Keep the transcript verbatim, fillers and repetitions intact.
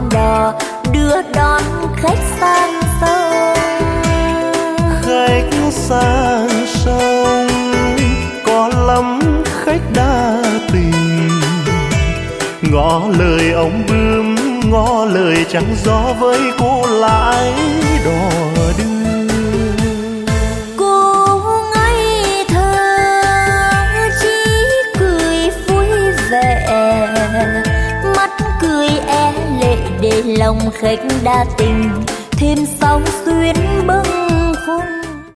con đò đưa đón khách sang sông. Khách sang sông có lắm khách đa tình, ngỏ lời ông bướm ngỏ lời trắng gió với cô lái đò đưa. Cô ngây thơ chỉ cười vui vẻ, mắt cười é lệ để lòng khách đa tình thêm sóng xuyến bâng